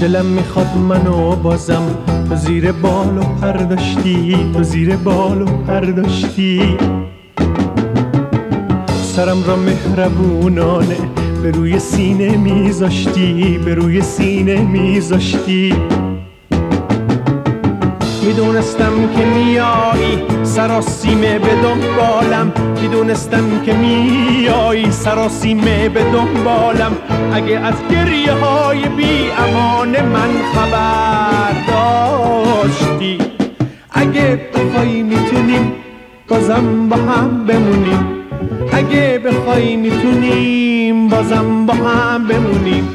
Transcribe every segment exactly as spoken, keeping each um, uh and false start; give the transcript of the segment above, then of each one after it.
دلم میخواد منو بازم تو زیر بال و پر داشتی، تو زیر بال و پر داشتی. سرم را مهربونانه به روی سینه میذاشتی، به روی سینه میذاشتی. میدونستم که میایی سراسیمه به دنبالم، میدونستم که میایی سراسیمه به دنبالم. اگه از گریه های بی امان من خبر داشتی، اگه بخوای میتونیم بازم با هم بمونیم، اگه بخوای میتونیم بازم با هم بمونیم.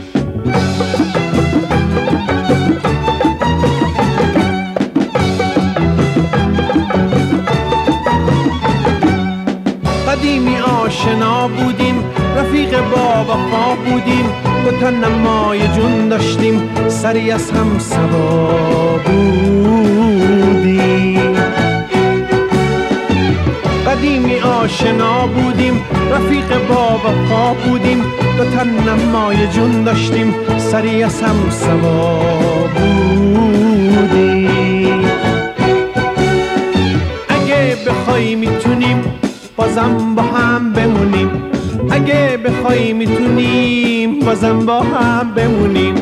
قدیمی آشنا بودیم، رفیق با وفا بودیم، دو تا نمای جون داشتیم، سری از هم سوا بودیم. قدیمی آشنا بودیم، رفیق با وفا بودیم، دو تا نمای جون داشتیم، سری از هم سوا بودیم. اگه بخوای میتونیم بازم با هم بمونیم، اگه بخوای میتونیم بازم با هم بمونیم.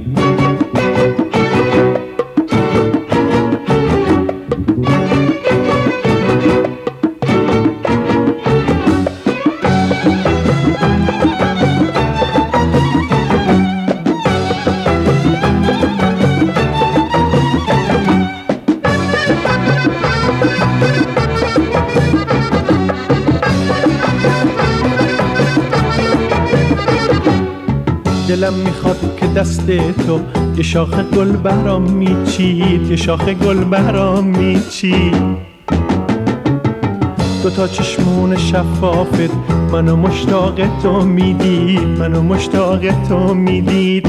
دلم میخواد که دست تو یه شاخ گل برام میچید، یه شاخ گل برام میچید. دوتا چشمون شفافت منو مشتاق تو میدید، منو مشتاق تو میدید.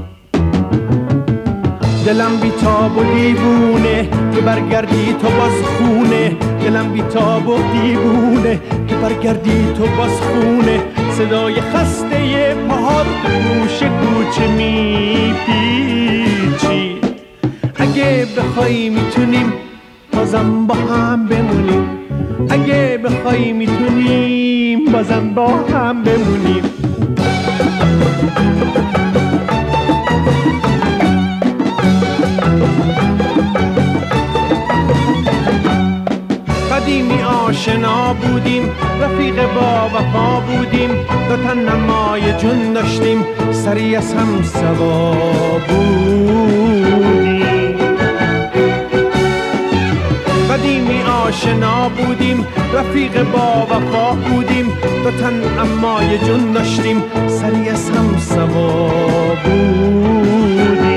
دلم بیتاب و دیوونه که برگردی تو باز خونه، دلم بیتاب و دیوونه که برگردی تو باز خونه. صدای خسته پاهات گوش کوچه میپیچی. اگه بخوای میتونیم بازم با هم بمونیم، اگه بخوای میتونیم بازم با هم بمونیم. قدیمی آشنا بودیم، رفیق با وفا بودیم، دو تا نمای جون داشتیم، سری از هم سوا بودیم. قدیمی آشنا بودیم، رفیق با وفا بودیم، دو تا نمای جون داشتیم، سری از هم سوا بودیم.